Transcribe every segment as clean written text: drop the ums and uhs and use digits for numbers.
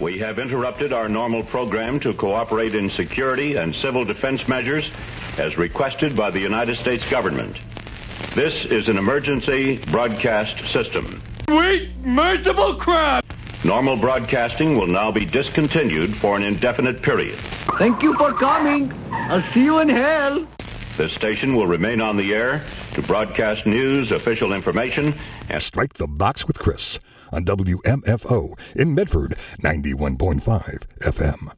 We have interrupted our normal program to cooperate in security and civil defense measures as requested by the United States government. This is an emergency broadcast system. Sweet, merciful crap! Normal broadcasting will now be discontinued for an indefinite period. Thank you for coming. I'll see you in hell. This station will remain on the air to broadcast news, official information, and Strike the Box with Chris on WMFO in Medford, 91.5 FM.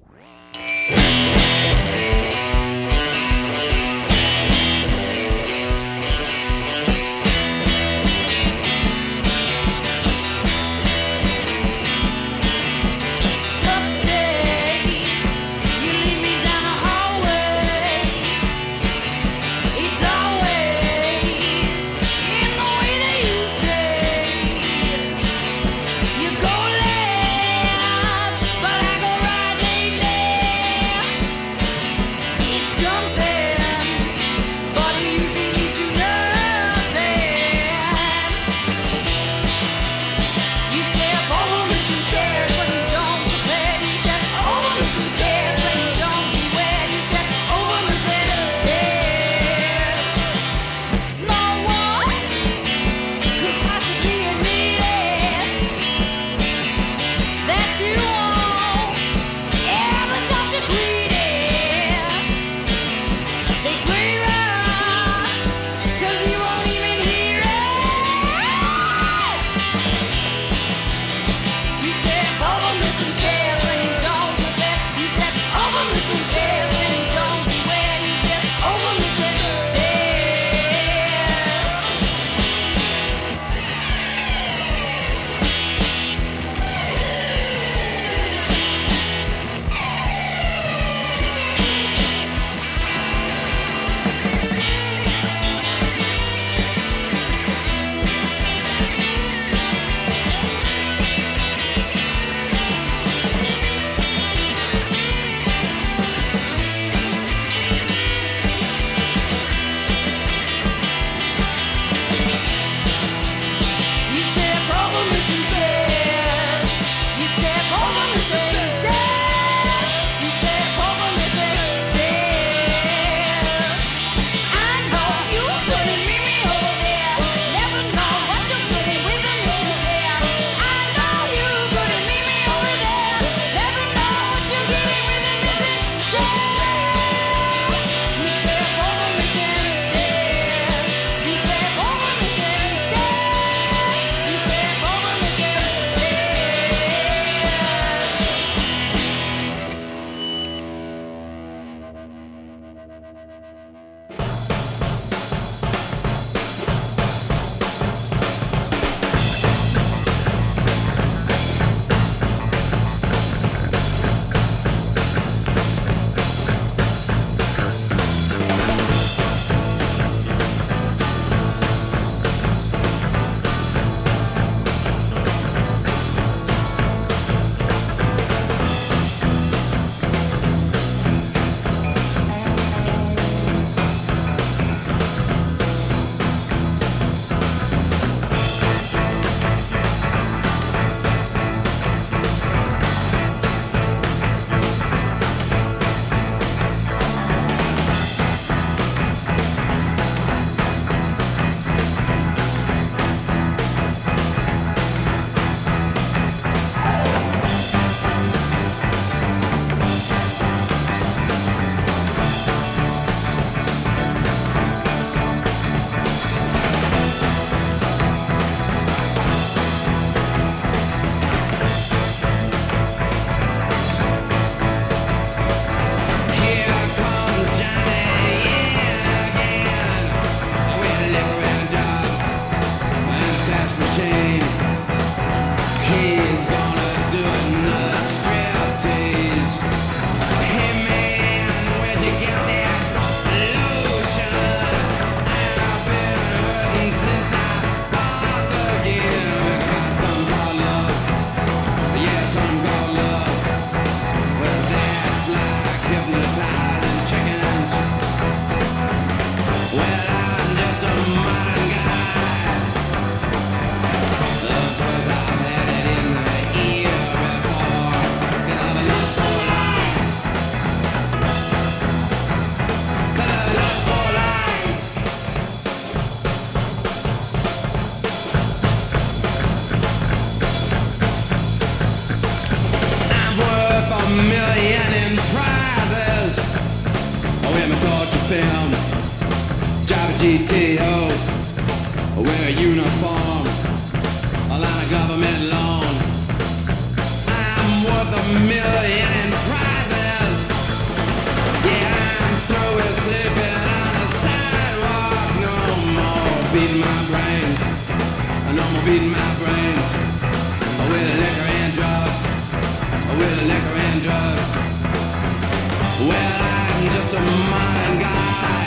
PTO, wear a uniform, a lot of government loan. I'm worth $1 million in prizes. Yeah, I'm through with sleeping on the sidewalk. No more beating my brains. No more beating my brains. With liquor and drugs. With liquor and drugs. Well, I'm just a modern guy.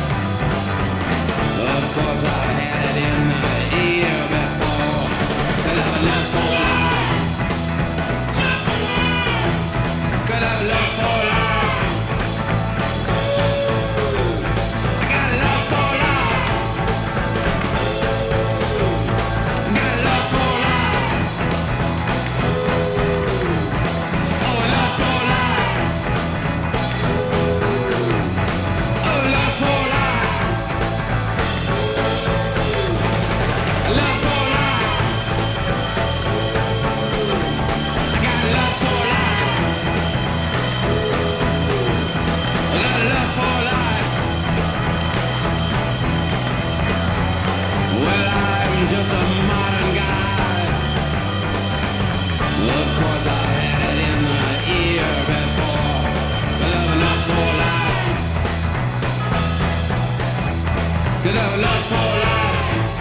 Of course, I've had it in the ear before. Could have a lust for life. Could have a lust for life. I got a lust for life. I got a lust for life. Oh, a lust for life. Oh, lust for life. Lust for life. I got lust for life. I got lust for life. Well, I'm just a modern guy. Of course, I've had it in the ear before. Could have a lust for life. Could have a lust for life.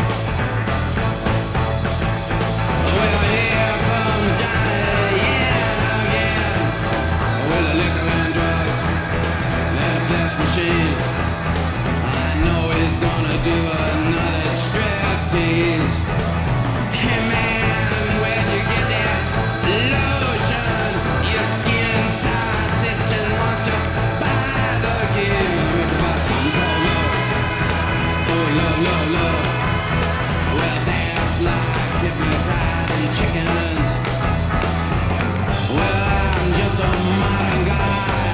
Well, here comes Johnny, yeah, again. With the liquor and drugs, that flesh machine. I know he's gonna do another striptease. Hey man, where'd you get that lotion? Your skin starts itching once you buy the gear. About something called love. Oh, love, love, love. Well, that's like hypnotizing chickens. Well, I'm just a modern guy.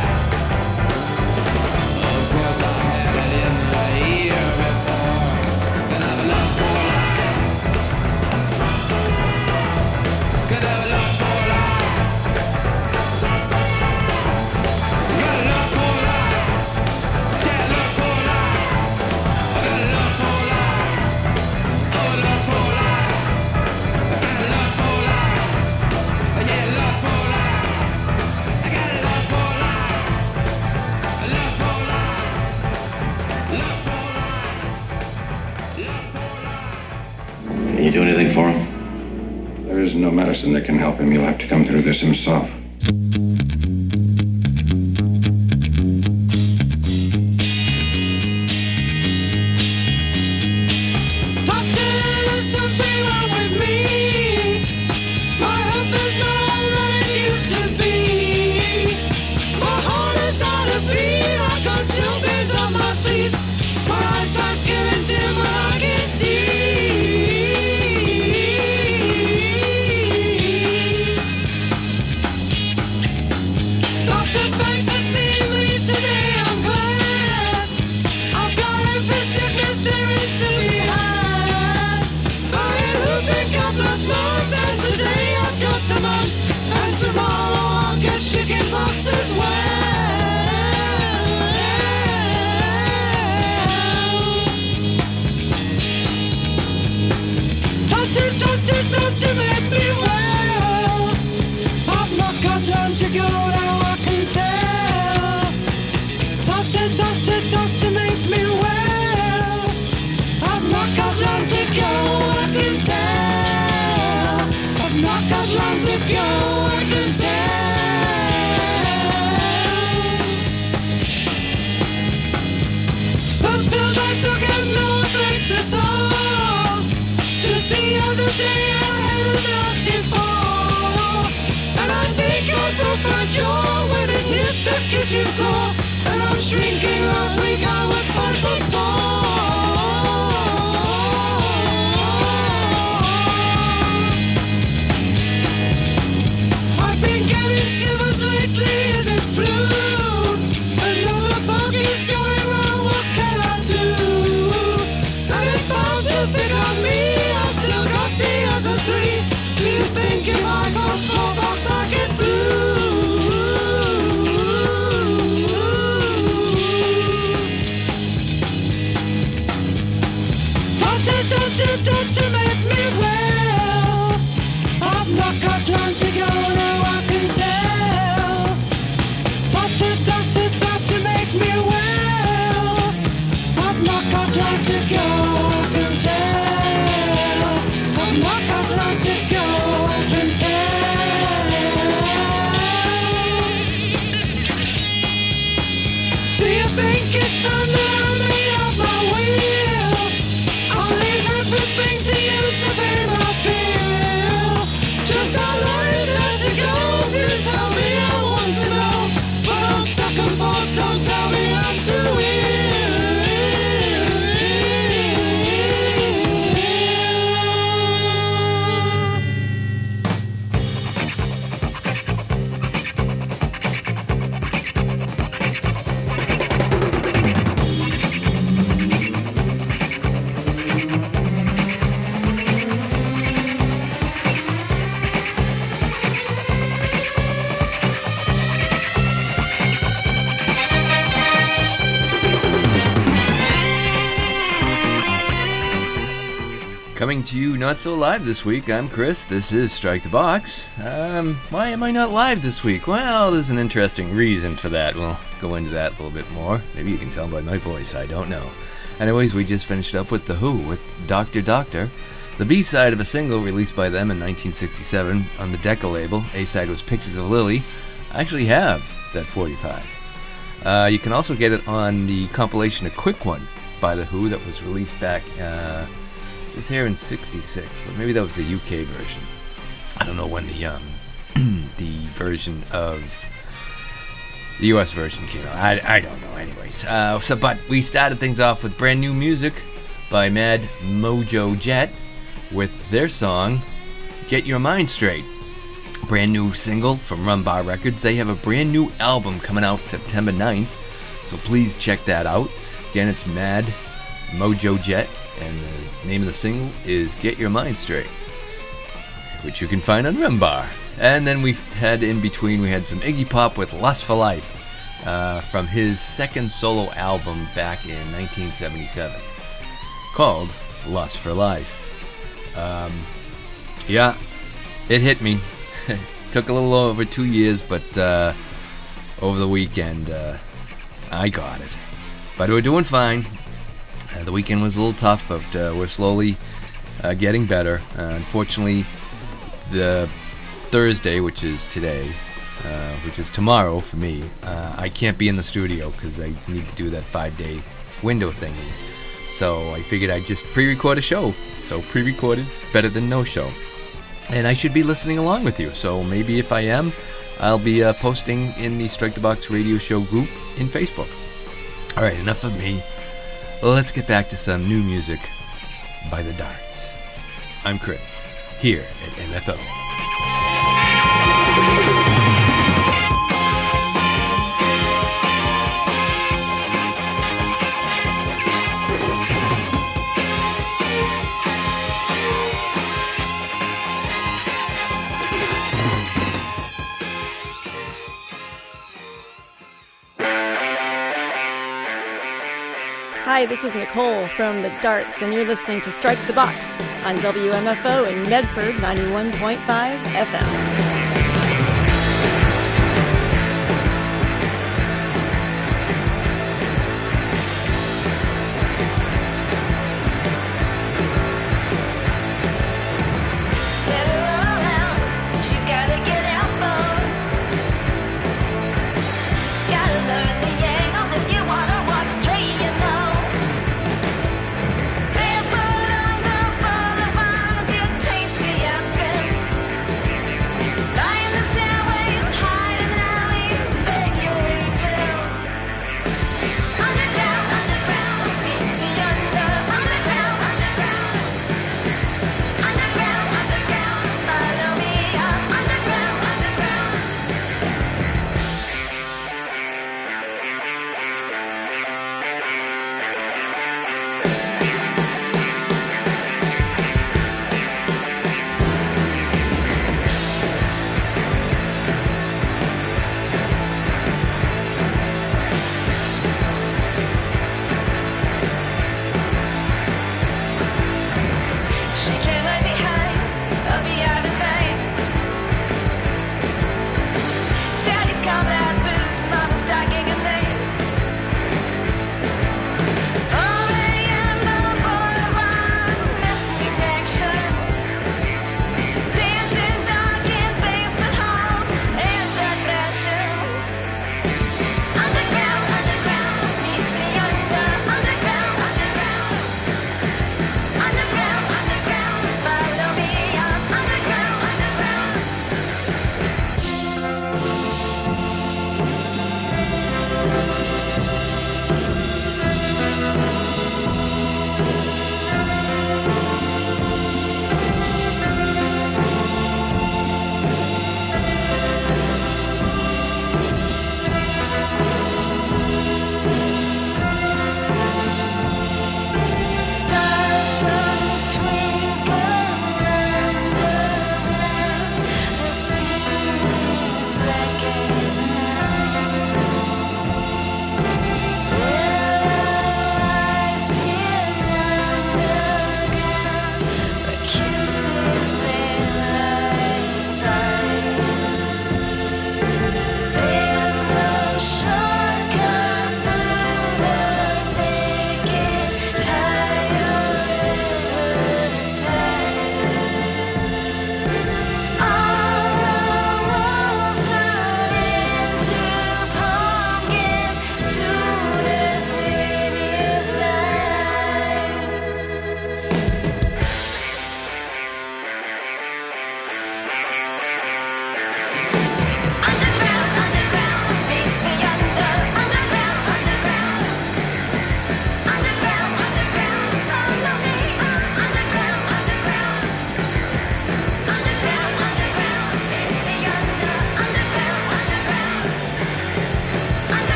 Of course, I've had it in the ear before. Could have a lust for life. Could have a lust for life. Got a lust for life. Yeah, lust for life. I got a lust for life. Oh, lust for life. I got a lust for life. Yeah, lust for life. I got a lust for life. A lust for life. Lust for life. Lust for life. Can you do anything for him? There is no medicine that can help him. He'll have to come through this himself. Doctor, there's something wrong with me. My health is not what it used to be. My heart is out of beat. I got chilblains on my feet. My eyesight's getting dim, but I can see. Doctor, thanks for seeing me today. I'm glad I've got every sickness there is to be had. I had whooping cough last month, and today I've got the mumps, and tomorrow I'll get chicken pox as well. Doctor, doctor, doctor, make me well. I've not got long to go, now I can tell. Doctor, doctor, doctor, make me well. I've not got long to go, I can tell. I've not got long to go, I can tell. Those pills I took had no effect at all. Just the other day I had a nasty fall, and I think I broke my jaw when it hit the kitchen floor. And I'm shrinking, last week I was 5'4". I've been getting shivers lately, is it flu? Another bug is going wrong, what can I do? And it's bound to pick on me, I've still got the other three. Do you think if I go smallpox I get through? sensational, but on second thoughts, don't tell me I'm too weird. Coming to you not so live this week, I'm Chris. This is Strike the Box. Why am I not live this week? Well, there's an interesting reason for that. We'll go into that a little bit more. Maybe you can tell by my voice, I don't know. Anyways, we just finished up with The Who with Doctor Doctor, the B-side of a single released by them in 1967 on the Decca label. A-side was Pictures of Lily. I actually have that 45. You can also get it on the compilation A Quick One by The Who that was released back... It says here in 66, but maybe that was the UK version. I don't know when the version of the US version came out. I don't know anyways. But we started things off with brand new music by Mad Mojo Jet with their song Get Your Mind Straight. Brand new single from Rumbar Records. They have a brand new album coming out September 9th, so please check that out. Again, it's Mad Mojo Jet, and the name of the single is Get Your Mind Straight, which you can find on Rumbar. And then we had in between, we had some Iggy Pop with Lust for Life from his second solo album back in 1977 called Lust for Life. Yeah, it hit me. Took a little over 2 years, but over the weekend I got it. But we're doing fine. The weekend was a little tough, but we're slowly getting better. Unfortunately, the Thursday, which is today, which is tomorrow for me, I can't be in the studio because I need to do that 5-day window thingy. So I figured I'd just pre-record a show. So pre-recorded, better than no show. And I should be listening along with you. So maybe if I am, I'll be posting in the Strike the Box radio show group in Facebook. All right, enough of me. Let's get back to some new music by the Darts. I'm Chris, here at MFO. Hi, this is Nicole from the Darts, and you're listening to Strike the Box on WMFO in Medford 91.5 FM.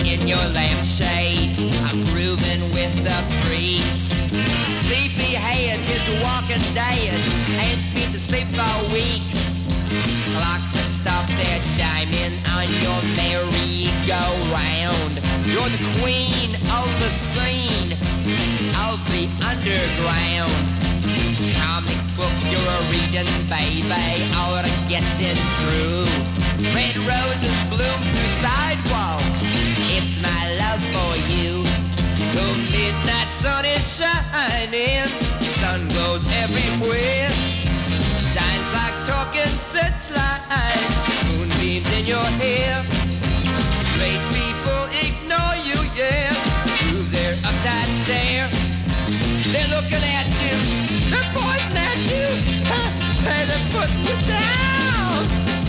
in your lampshade. I'm grooving with the freaks. Sleepyhead is walking dead, ain't been to sleep for weeks. Clocks and stuff, they're chiming on your merry-go-round. You're the queen of the scene, of the underground. Comic books you're reading, baby, or getting through. Red roses bloom through sidewalks, it's my love for you. The midnight sun is shining, sun goes everywhere. Shines like talking searchlights, moonbeams in your hair. Straight people ignore you, yeah, through their uptight stare. They're looking at you, they're pointing at you, hey, they're putting you down.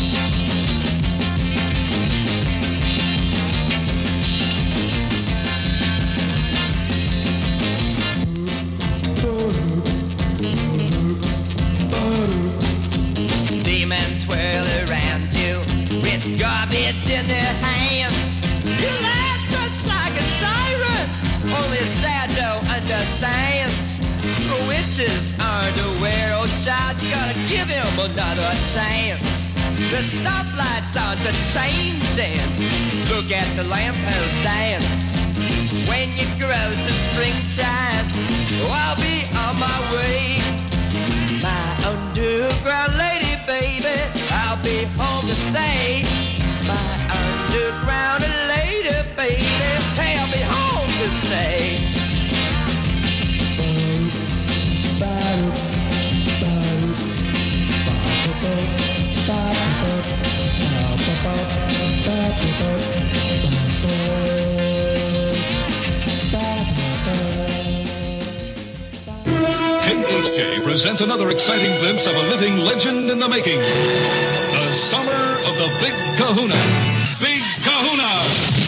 Demons twirl around you with garbage in their hands. You laugh just like a siren, only Sado understands. The witches aren't aware, oh child, you gotta give him another chance. The stoplights aren't changing, look at the lamppost dance. When it grows to springtime, oh, I'll be on my way. My underground lady, baby, I'll be home to stay. My underground lady, baby, hey, I'll be home to stay. KHJ presents another exciting glimpse of a living legend in the making. The summer of the Big Kahuna. Big Kahuna!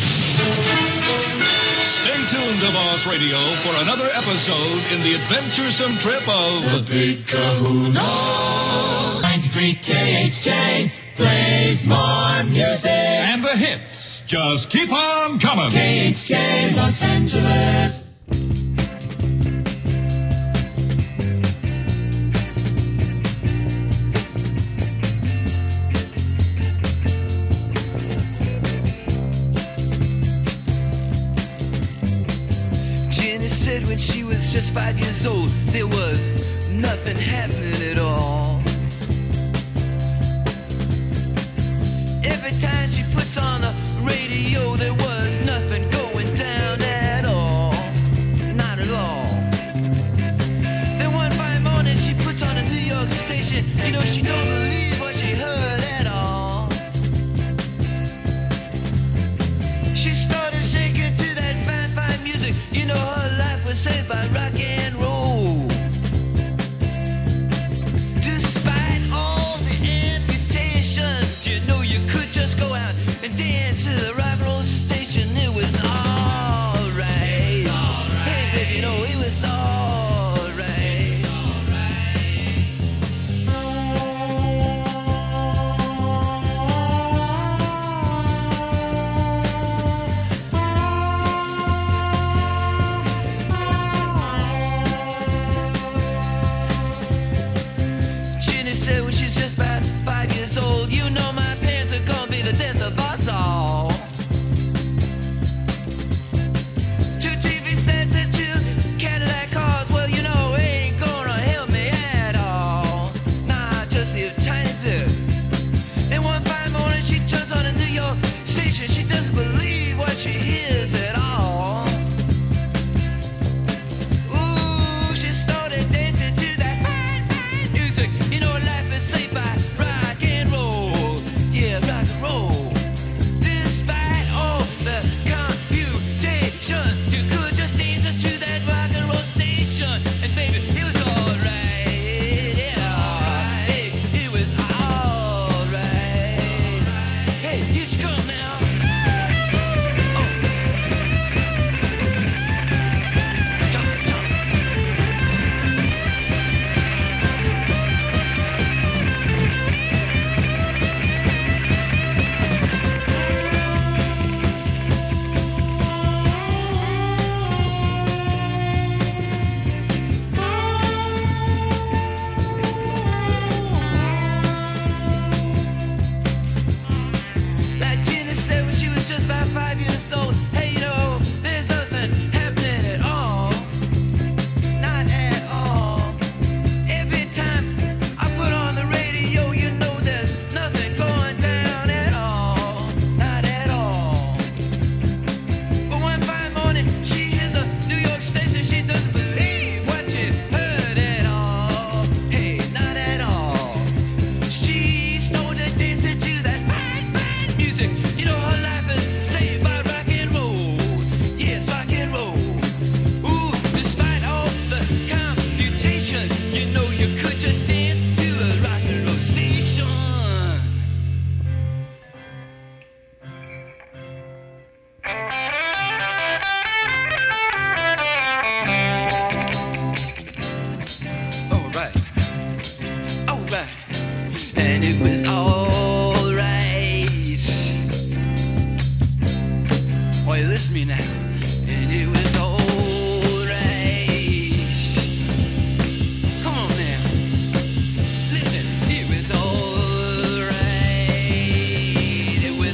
Stay tuned to Boss Radio for another episode in the adventuresome trip of the Big Kahuna. 93 KHJ plays more music. And the hits just keep on coming. KHJ Los Angeles. When she was just 5 years old, there was nothing happening at all. Every time she puts on the radio, there was nothing going down at all. Not at all. Then one fine morning she puts on a New York station. You know, she don't believe what she heard at all. She started shaking to that fine, fine music. You know, her life was saved by rock and roll. Despite all the amputations, you know you could just go out and dance to the rock and roll station. It was alright. Hey baby, you know it was alright. Ginny said when she's just about 5 years old, you know my parents are gonna be the death of us all. Oh, you listen to me now. And it was alright. Come on now. Listen, it was alright. It was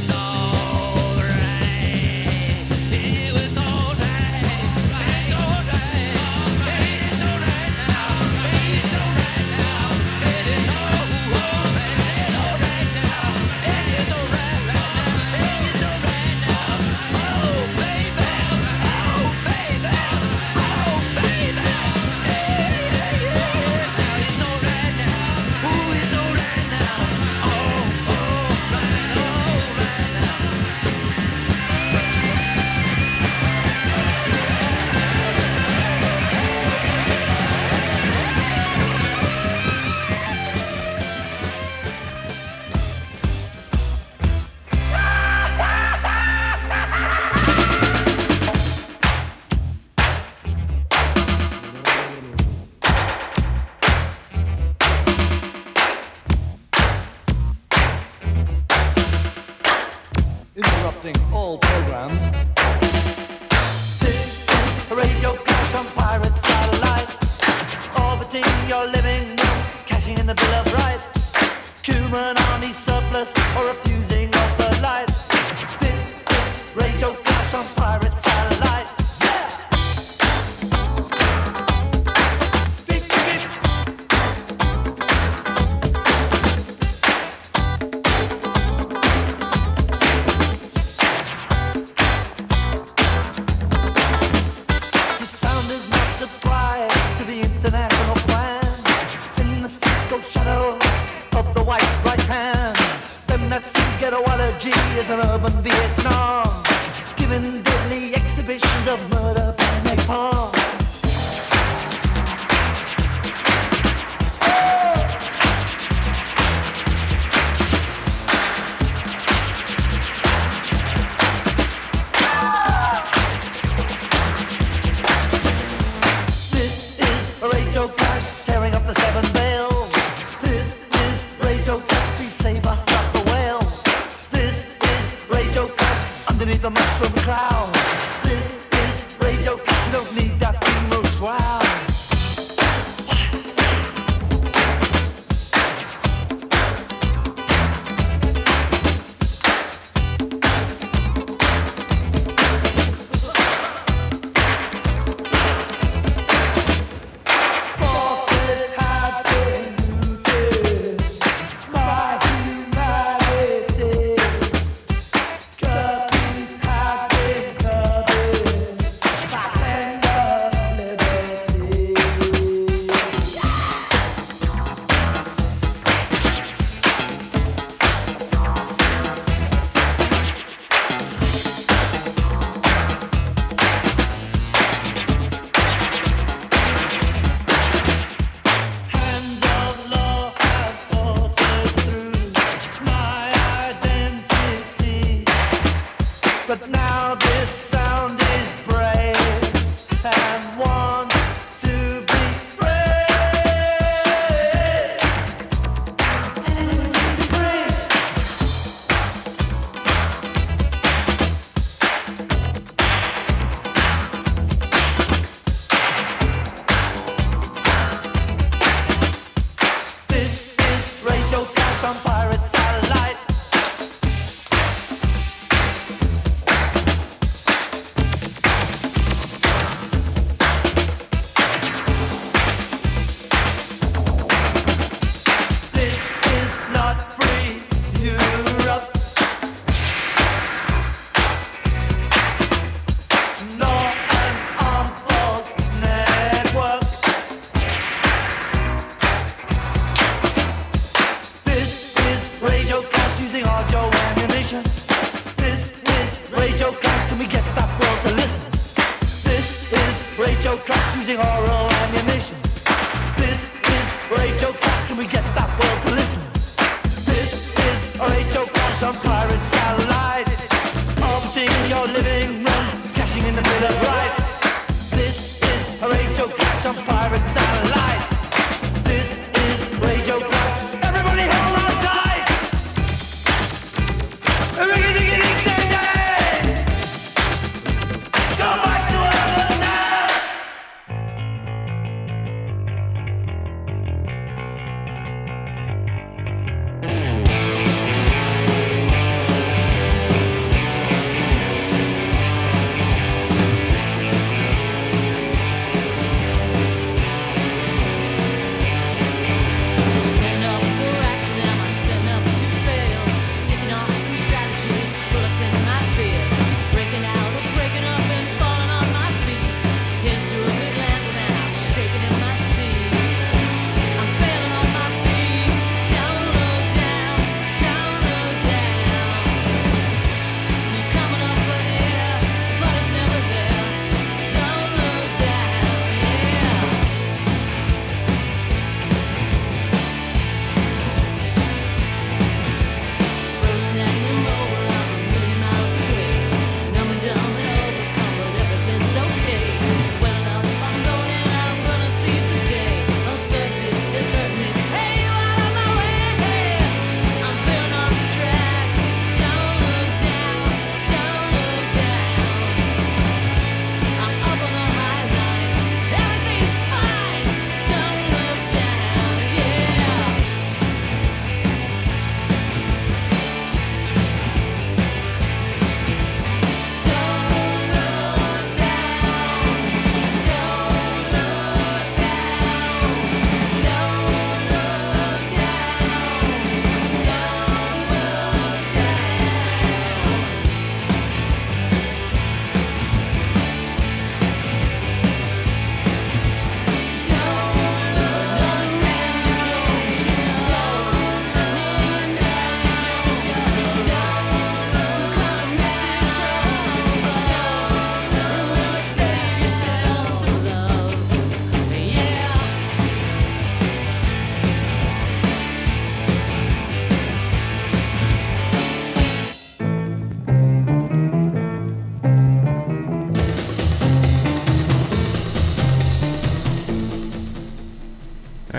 alright. It was alright. It's alright. It's alright now. It's alright now. It is alright. It's alright now. It is alright now. It's alright now. Oh baby, oh baby, oh baby. Yeah, yeah, yeah. Now it's alright now. Ooh, it's alright now. Oh, alright now. Interrupting all programs. This is a radio clash on pirate satellite, orbiting your living room, cashing in the Bill of Rights, human army surplus or refusing of the lights. This is radio clash on pirate satellite. Yeah! Beep, beep. The sound is not subscribed to the international plan. In the secret shadow of the white right hand, them that see ghettoology is an urban Vietnam, giving deadly exhibitions of murder and napalm. This is a radio clash tearing up the seven veils. This is radio clash, please save us, not the whale. This is radio clash underneath the mushroom cloud. This is radio clash, you don't need that funeral shroud. Forfeit had been looted by humanity. Copies had been covered by tender liberty. Hands of law have sorted through my identity, but now this sound is brave and wants to be free. This is Radio Clash on Pirate Satellite. This is not free Europe, nor an armed force network. This is Radio Clash using audio ammunition. This is Radio Clash, can we get that world to listen? This is Radio Clash using oral ammunition. This is Radio Clash, can we get that world to listen? This is Radio Clash on pirate satellites, orbiting your living room, cashing in the Bill of Rights. This is Radio Clash on pirate satellite. This is Radio Clash. Everybody hold on tight.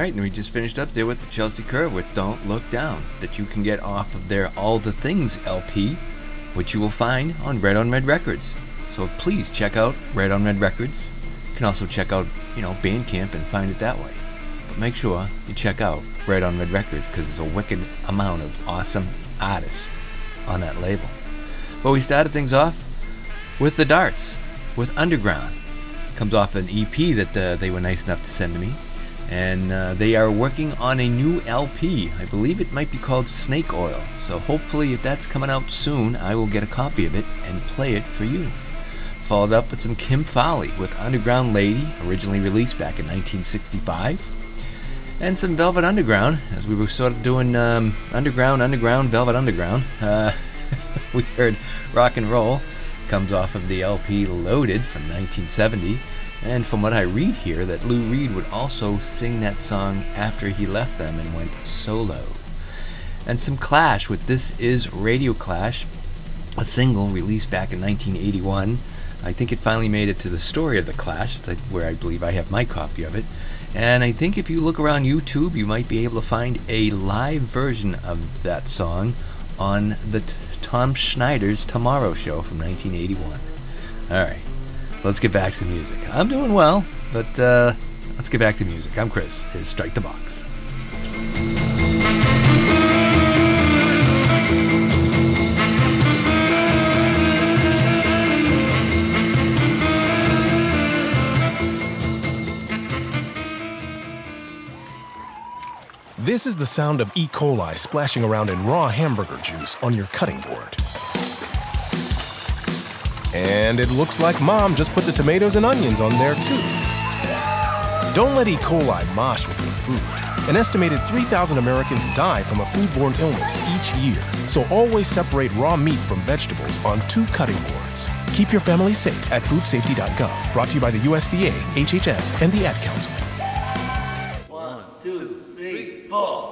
right, and we just finished up there with the Chelsea Curve with Don't Look Down, that you can get off of their All the Things LP, which you will find on Red on Red Records. So please check out Red on Red Records. You can also check out, Bandcamp and find it that way. But make sure you check out Red on Red Records, because there's a wicked amount of awesome artists on that label. But we started things off with the Darts, with Underground. Comes off an EP that they were nice enough to send to me. And they are working on a new LP. I believe it might be called Snake Oil. So hopefully if that's coming out soon, I will get a copy of it and play it for you. Followed up with some Kim Fowley with Underground Lady, originally released back in 1965. And some Velvet Underground, as we were sort of doing Underground, Velvet Underground. We heard Rock and Roll. Comes off of the LP Loaded from 1970. And from what I read here, that Lou Reed would also sing that song after he left them and went solo. And some Clash with This Is Radio Clash, a single released back in 1981. I think it finally made it to the Story of the Clash, it's where I believe I have my copy of it. And I think if you look around YouTube, you might be able to find a live version of that song on the Tom Schneider's Tomorrow Show from 1981. Alright. So let's get back to the music. I'm doing well, but let's get back to music. I'm Chris. His Strike the Box. This is the sound of E. coli splashing around in raw hamburger juice on your cutting board. And it looks like Mom just put the tomatoes and onions on there too. Don't let E. coli mosh with your food. An estimated 3,000 Americans die from a foodborne illness each year. So always separate raw meat from vegetables on 2 cutting boards. Keep your family safe at foodsafety.gov. Brought to you by the USDA, HHS, and the Ad Council. 1, 2, 3, 4.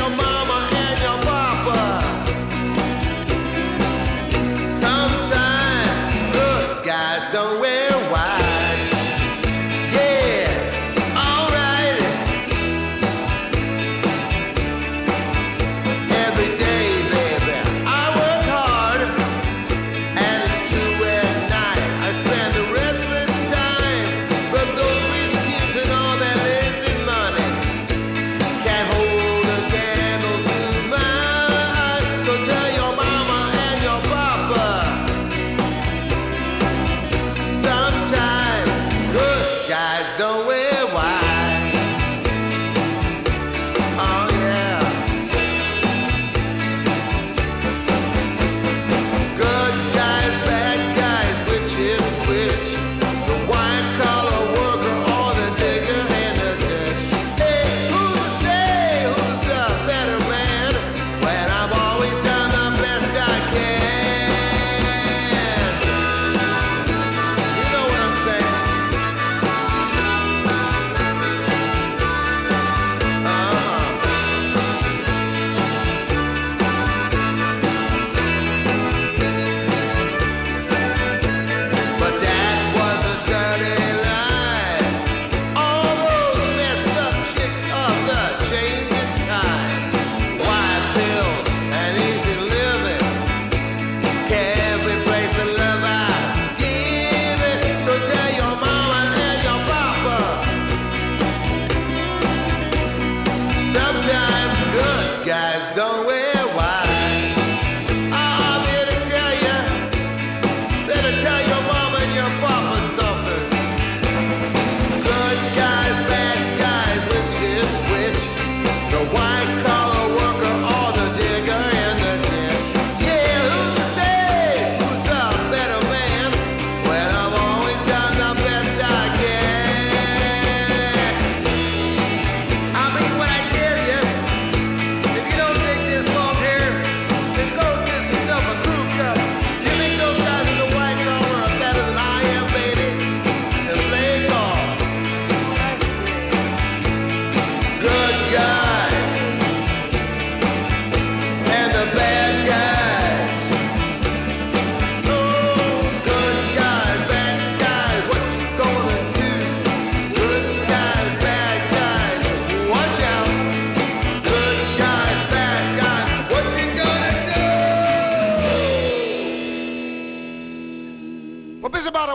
Sometimes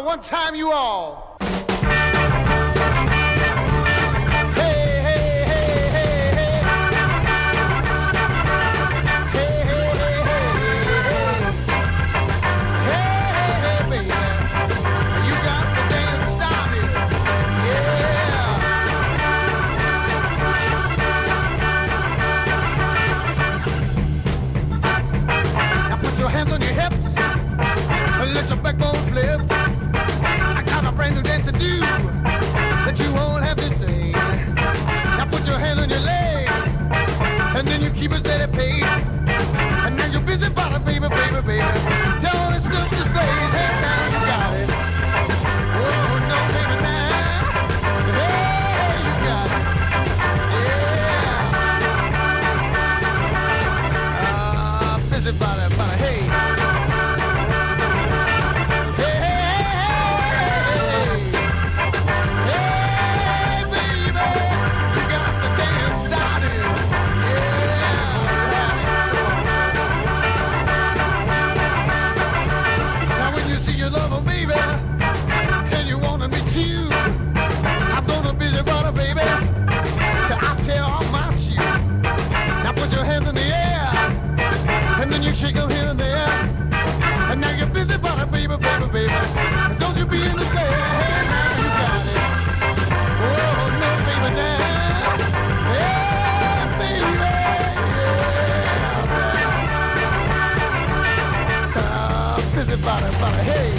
one time you all. Hands on your hips, let your backbone flip. I got a brand new dance to do that you won't have to think. Now put your hand on your leg, and then you keep a steady pace. And now you're busy body, baby, baby, baby. Don't it slip the space, hey, now you got it. Oh, no, baby, now. Hey, you got it. Yeah. Busy body, hey. Shake them here and there, and now you're busy, body, baby, baby, baby. Don't you be in the fair, hey, now you got it. Oh, no, baby, now, yeah, baby, yeah. Busy, body, body, hey.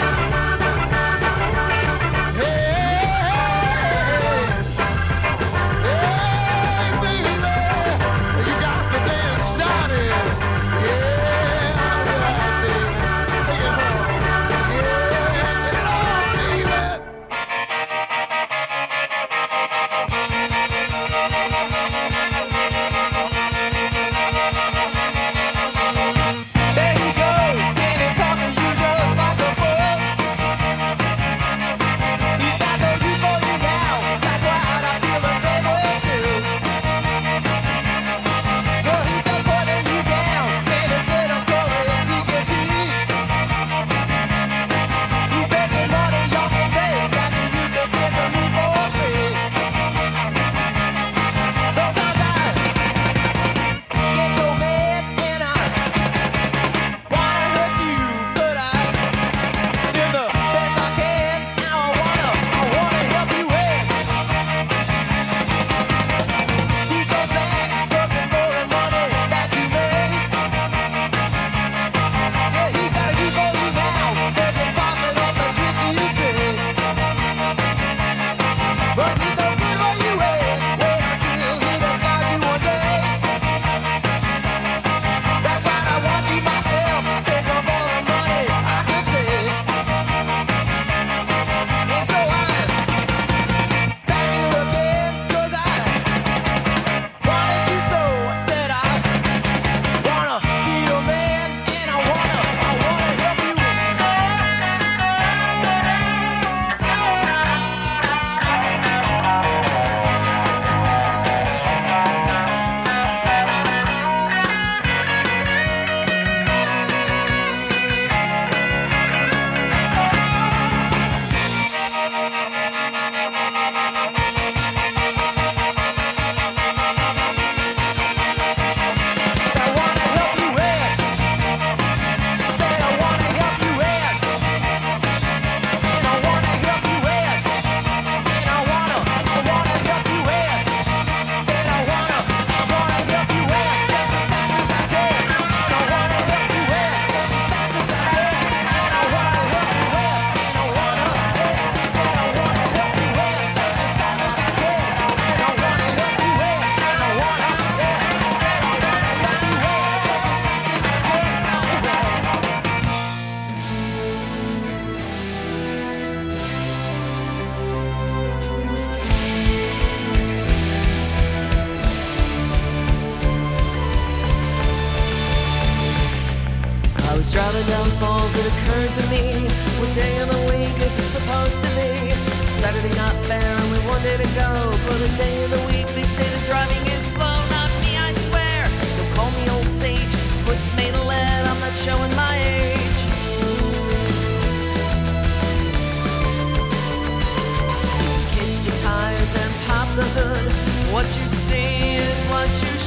Driving down falls, it occurred to me, what day of the week is this supposed to be? Saturday not fair, only one day to go. For the day of the week, they say the driving is slow. Not me, I swear. Don't call me old sage. Foot's made of lead, I'm not showing my age.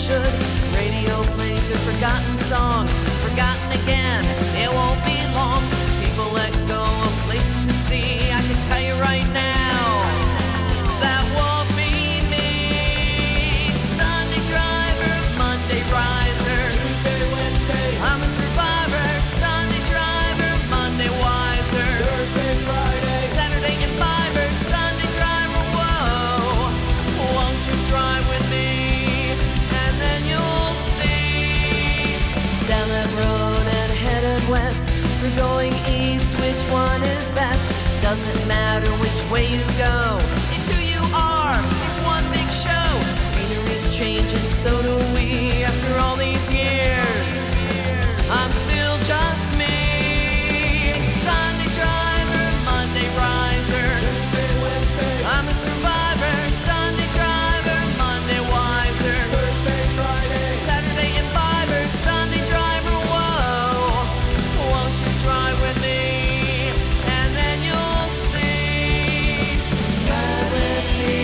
should. Radio plays a forgotten song, forgotten again. It won't be long. People let go of places to see. I can tell you right now, that won't be me. Sunday driver, Monday riser, Tuesday, Wednesday, I'm a survivor. Sunday driver, Monday wiser, Thursday, Friday, Saturday imbiber. Sunday driver, whoa, won't you drive with me? And then you'll see. Down that road and headed west, we're going east, which one is best? Doesn't matter which way you go, it's who you are, it's one big show. Scenery's changing, so do we. After all these years, I'm still just me. Sunday driver, Monday riser, Tuesday, Wednesday, I'm a survivor. Sunday driver, Monday wiser, Thursday, Friday, Saturday imbiber. Sunday driver, whoa, won't you drive with me? And then you'll see. Ride with me.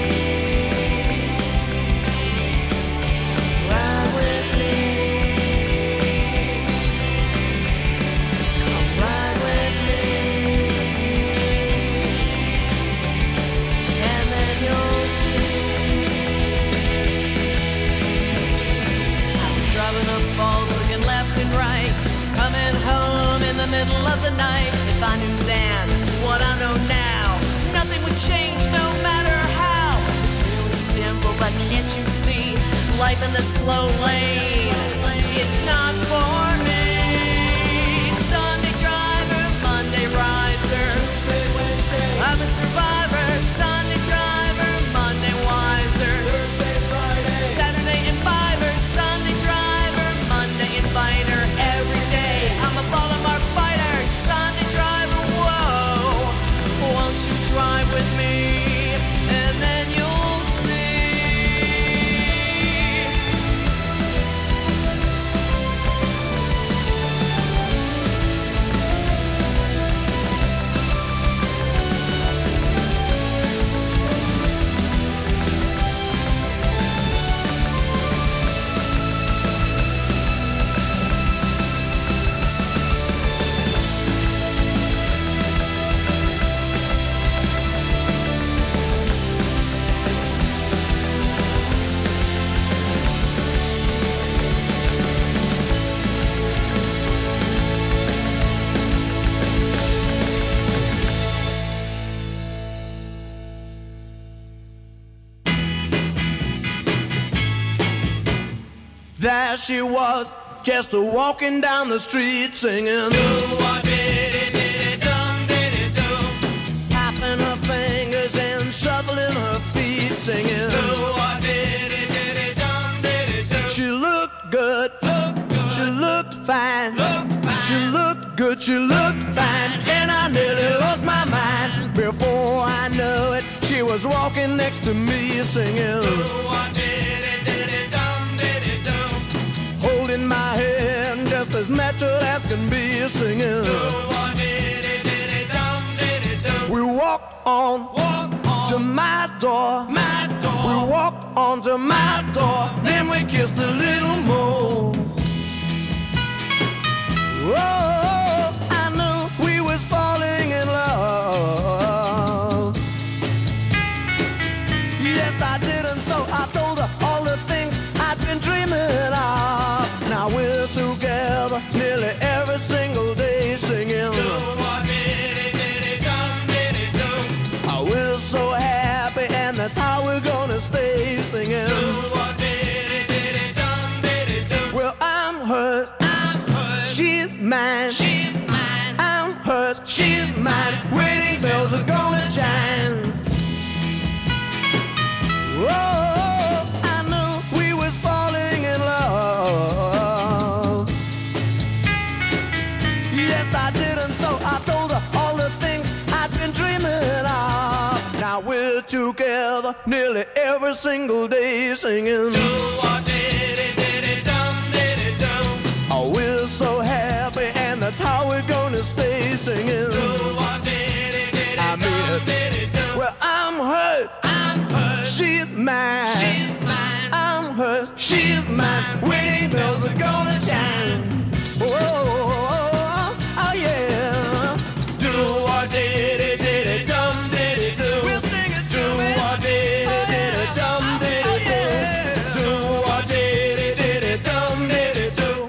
Ride with me. Come ride with me. And then you'll see. I was driving up Falls, looking left and right, coming home in the middle of the night. If I knew then what I know now, nothing would change no matter how. It's really simple, but can't you see? Life in the slow lane, it's not for me. Sunday driver, Monday riser, Tuesday, Wednesday, I'm a survivor. Sunday driver, Monday wiser, Thursday, Friday, Saturday imbiber. Sunday driver, Monday inviter. Every day I'm a Baltimore fighter. Sunday driver, whoa, won't you drive with me? And then you'll see. There she was, just a walking down the street singing. Tapping her fingers and shuffling her feet singing. She looked good, she looked fine, she looked good, she looked fine, and I nearly lost my mind. Before I knew it, she was walking next to me singing. Holding my hand just as natural as can be singing. We walked on to my door. We walked on to my door. Then we kissed a little more. Oh, I knew we was falling in love. Yes, I did, and so I told her all the things I'd been dreaming of. Now we're together nearly every single day singing. We're so happy, and that's how we're gonna stay singing. Well, I'm hers, she's mine, I'm hers, she's mine. Wedding bells are gonna chime. Whoa, I knew we was falling in love. Yes, I did, and so I told her all the things I'd been dreaming of. Now we're together nearly every single day singing. Oh, we're so happy, and that's how we're gonna stay singing. I mean it. Well, I'm hers, she's mine, I'm I'm hers. She's mine. Wedding bells are gonna chime. Oh yeah. Do or did it dum did it do. We'll sing it. Do or did it dum did it do. Do or did it dum did it do.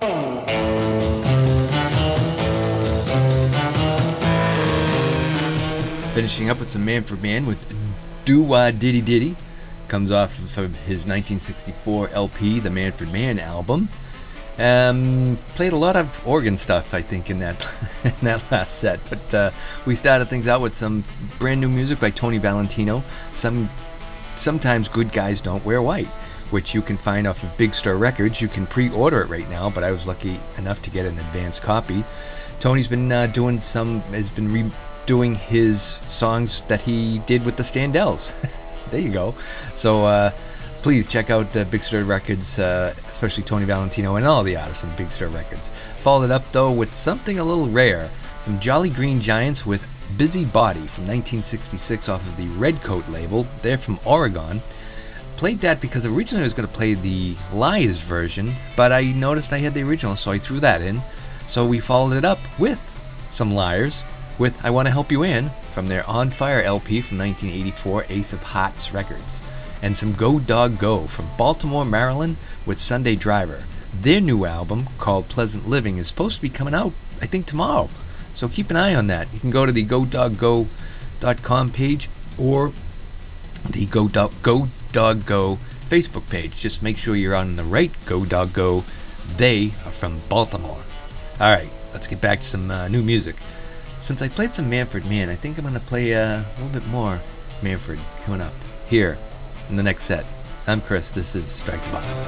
Finishing up with some Manfred Mann with Do-Wah-Diddy-Diddy. Comes off of his 1964 LP, the Manfred Mann album. Played a lot of organ stuff, I think, in that in that last set. But we started things out with some brand new music by Tony Valentino. Sometimes Good Guys Don't Wear White, which you can find off of Big Star Records. You can pre-order it right now, but I was lucky enough to get an advance copy. Tony's been redoing his songs that he did with the Standells. There you go. So please check out Big Star Records, especially Tony Valentino and all the artists on Big Star Records. Followed up though with something a little rare, some Jolly Green Giants with Busy Body from 1966 off of the Redcoat label. They're from Oregon. Played that because originally I was going to play the Liars version, but I noticed I had the original, so I threw that in. So we followed it up with some Liars with I Want to Help You In from their On Fire LP from 1984, Ace of Hearts Records. And some Go Dog Go from Baltimore, Maryland with Sunday Driver. Their new album, called Pleasant Living, is supposed to be coming out, I think, tomorrow. So keep an eye on that. You can go to the GoDogGo.com page or the Go Dog Go Facebook page. Just make sure you're on the right Go Dog Go. They are from Baltimore. Alright, let's get back to some new music. Since I played some Manfred Mann, I think I'm going to play a little bit more Manfred coming up here in the next set. I'm Chris, this is Strike the Box.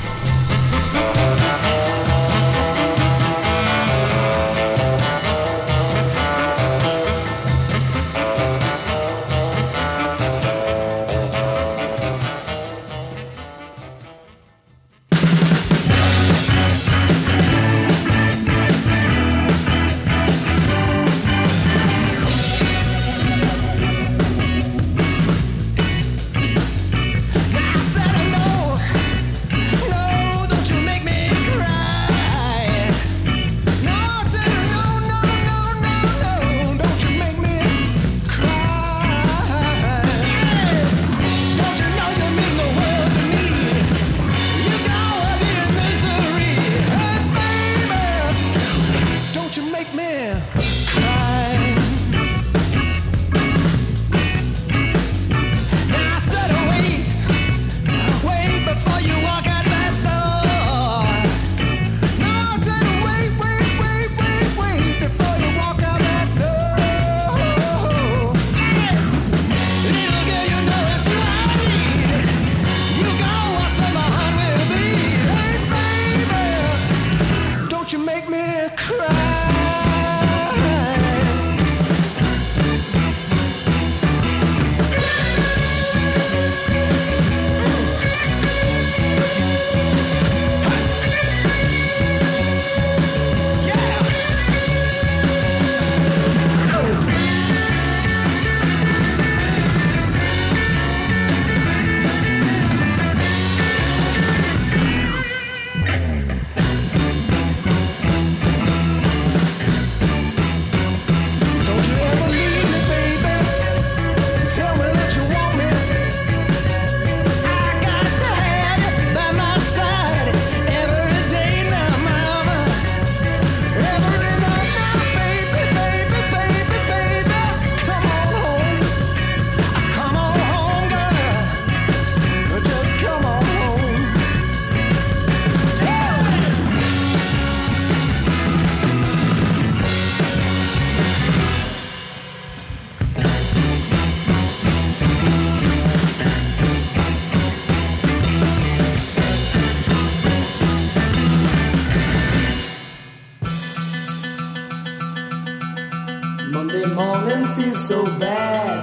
Monday morning feels so bad.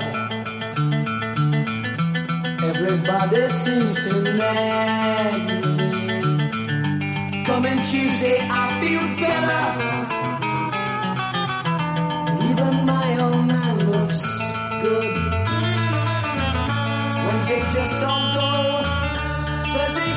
Everybody seems to nag me. Coming Tuesday, I feel better. Even my old man looks good. Wednesday just don't go. Thursday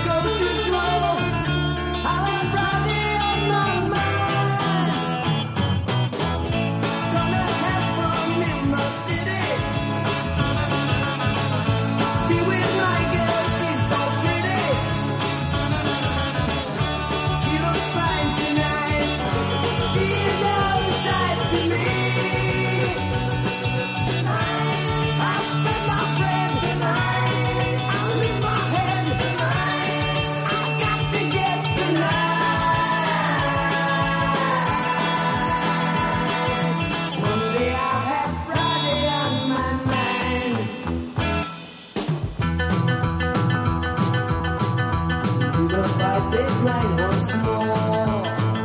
up our big line once more.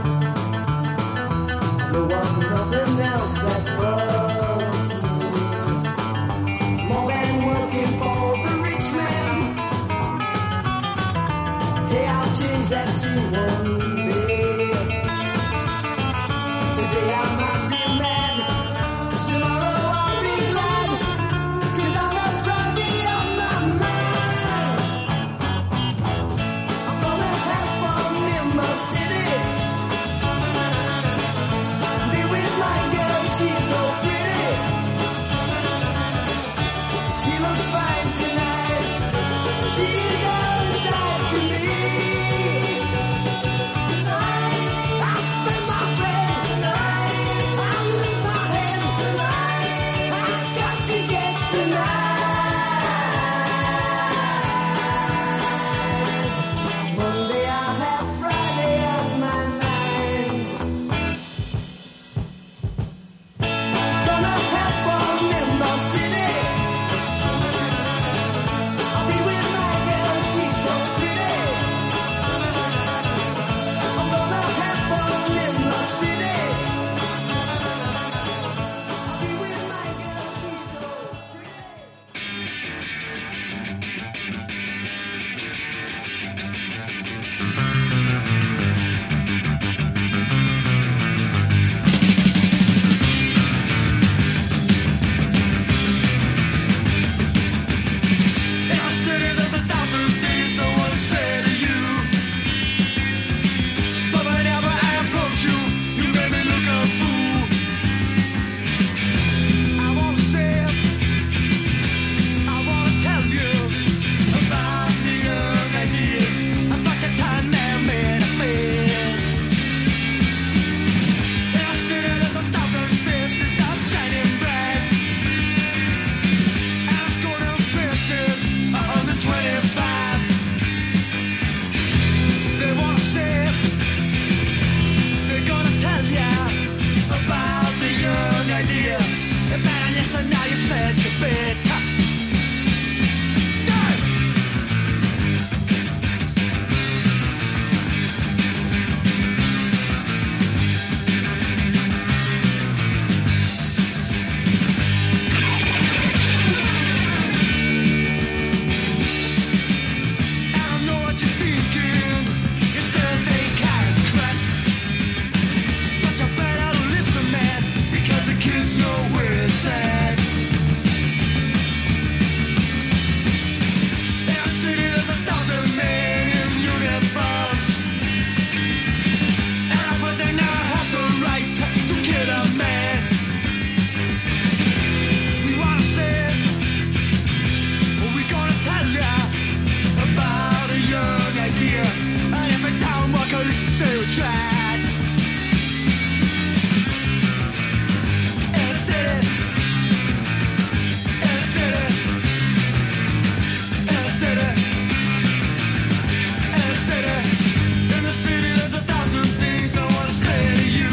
No one, nothing else that was me. More than working for the rich man. Hey, I'll change that scene one day. Today I might be mad. Tomorrow I'll be glad. 'Cause I'm a Friday on my mind. I'm gonna have fun in my city. Be with my girl, she's so pretty. She looks fine tonight. She's all inside to me. I spend my bread tonight. I lose my head tonight. I got to get tonight. Monday I'll have Friday on my mind. Gonna have fun in the city. I'll be with my girl, she's so pretty. I'm gonna have fun in the city. I'll be with my girl, she's so In our city, there's 1,000 things I want to say to you. But whenever I approach you, you make me look a fool. I want to say, I want to tell you about the young ideas about your time there made a face. In our city, there's 1,000 faces are shining bright. Ask golden faces are under 25. They wanna say, they're gonna tell ya about the young idea. And man, yes, and now you said you better. I know what you're thinking. You still think I'm crap. But you better listen, man, because the kids know where it's at. In our city, there's 1,000 men in uniforms. And I thought they now have the right to kill a man. We wanna say, we gonna tell ya about a young idea. And if it don't work, at least you stay with track. In the city, in the city, in the city, in the city, in the city, there's 1,000 things I wanna say to you.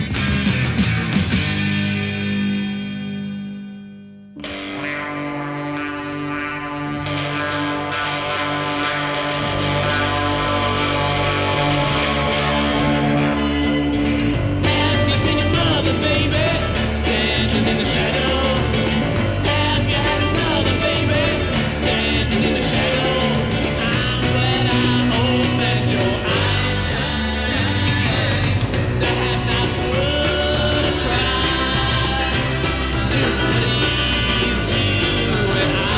Have you seen your mother, baby, standing in the shadow? Have you had another, baby, standing in the shadow? I'm glad I opened your eyes. The have-nots would try to please you and I.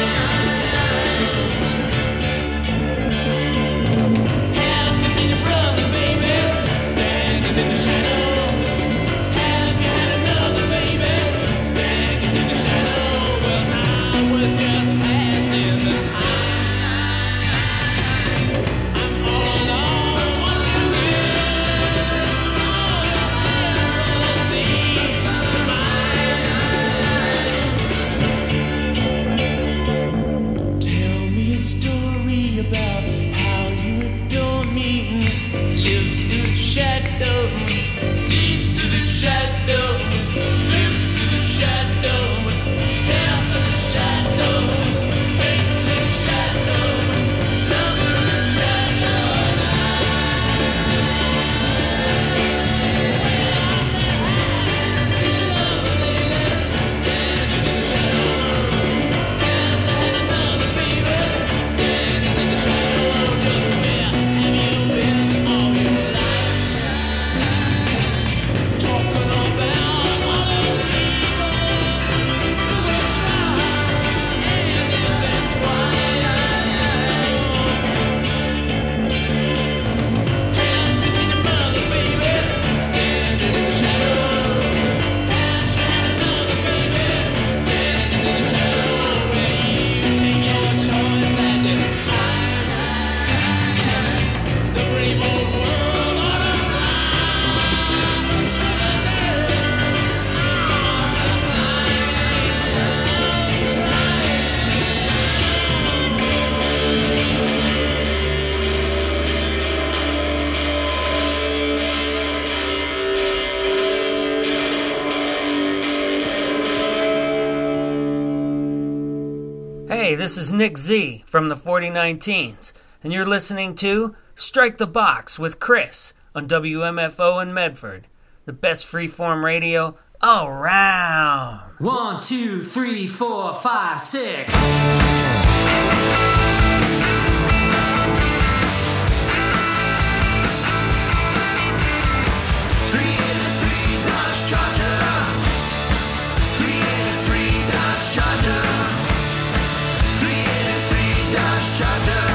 Have you seen your brother, baby, standing in the shadow? Have you had another, baby, standing in the shadow? Well, I was just passing the time. I'm all on what you Tell me a story about how you adore me. Live through the shadow, see through the shadow, live through the shadow, tell me the shadow, hate the shadow, love the shadow. this is Nick Z from the 4019s, and you're listening to Strike the Box with Chris on WMFO in Medford, the best freeform radio around. 1, 2, 3, 4, 5, 6. Charger.